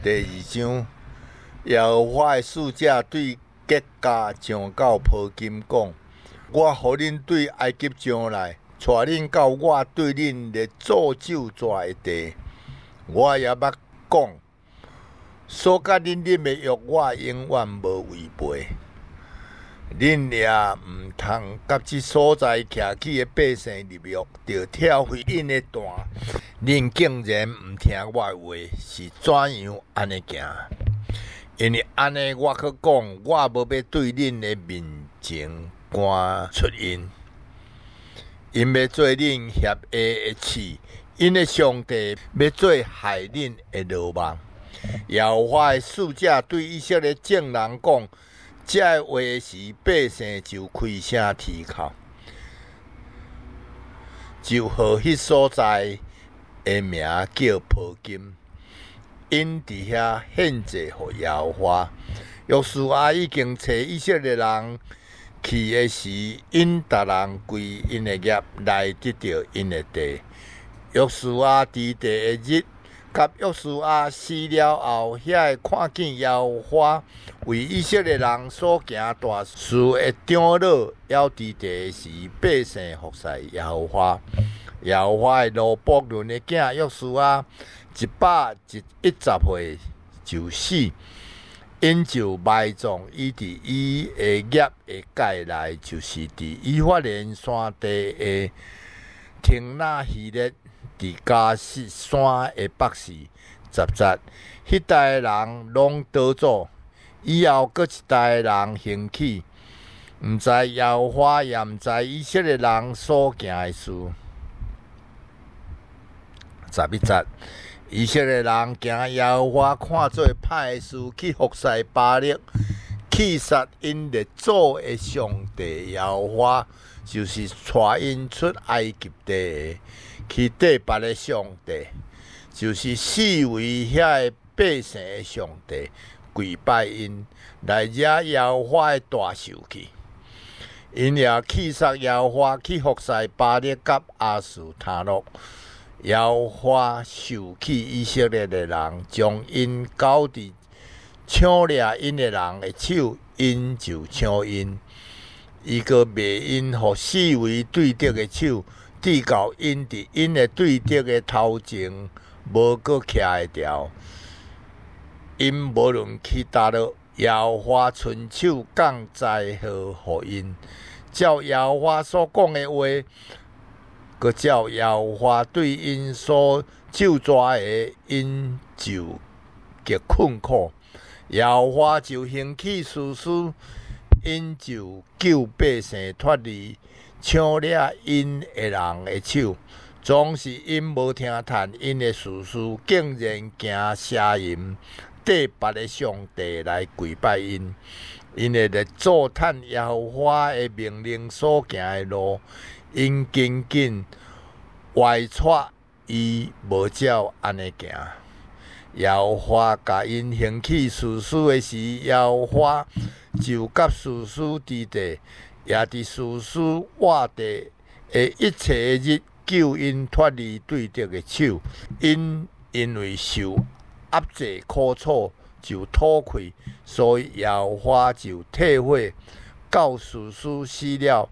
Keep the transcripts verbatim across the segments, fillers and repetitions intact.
第二章，耶和华的使者对吉甲上到抱金讲：我予恁对埃及上来，带恁到我对恁咧做咒詛的地。我也捌讲，所甲恁立的约，我永远无违背。恁也毋通甲即所在徛起的百姓立约，着跳回因的弹。恁竟然毋听我的话，是怎样安尼行？因为安尼，我去讲，我无要对恁的面前赶出因，因要做恁协下的刺，因的上帝要做害恁的罗网。耶和华的使者对以色列众人讲。这话时，百姓就开声啼哭，就号迄所在的名叫抱金，因伫遐献祭予耶和华。约书亚已经找以色列人去的时，因逐人归因的业来得到因的地。约书亚伫第一日。甲约书亚死了后，遐会看见耶和华为以色列人所行大事的长老，要伫地时，百姓服侍耶和华。耶和华的罗伯伦的囝约书亚一百一一十岁就死，因就埋葬伊伫伊的业的界内，就是伫以法莲山地的廷纳希勒。伫加瑟山的北势十节，迄代人拢倒走，以后搁一代人兴起，毋知耶和华，也毋知以色列人所行的事。十一节，以色列人行耶和华看做歹的事，去服侍巴力，去杀因列祖的上帝耶和华，就是带因出埃及地的。去对别的上帝，就是四围遐的百姓的上帝，跪拜因，来惹耶和华的大受气。因也去杀耶和华，去服侍巴力甲亚述他洛。耶和华受气以色列的人，将因交伫抢掠因的人的手，因就抢因，伊个卖因互四围对敌的手。直到因伫因的对敌的头前，无搁徛会牢。因无论去叨落，耶和华伸手降灾祸予因，照耶和华所讲的话，搁照耶和华对因所咒詛的，因就极困苦。耶和华就兴起士师，因就救百姓脱离。抢掠因的人的手，总是因无听叹因的士师，竟然行邪淫，缀别的上帝来跪拜因。因会咧做趁耶和华的命令所行的路，因紧紧歪错伊无照安尼行。耶和华甲因兴起士师的时，耶和华就甲士师伫地。也伫士师活地的一切日，救因脱离对敌的手。因因为受压制苦楚，就吐气，所以耶和华就退火，到士师死了，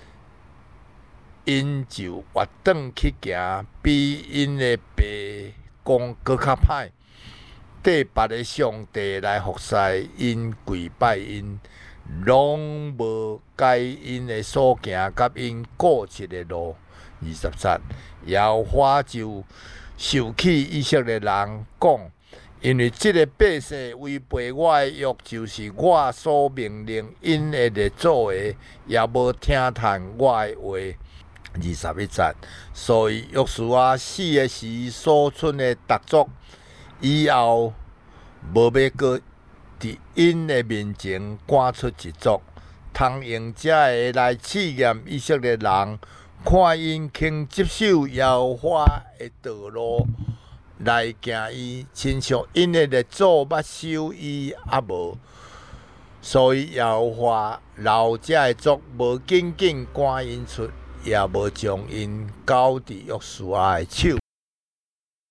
因就活转去行，比因的爸公搁较歹。缀别的上帝来服侍因，跪拜因。拢无改因的所行，甲因过去的路。二十节，耶和华就受气以色列人讲，因为这个百姓违背我的约，就是我所命令因的列祖的，也无听叹我的话。二十一节，所以约书亚死的时所剩的特族，以后无要搁。伫因的面前赶出一族，通用这个来试验以色列人，看因肯接受耶和华的道路来行伊，亲像因的列祖捌守伊啊无。所以耶和华留这个族无紧紧赶因出，也无将因交伫约书亚的手。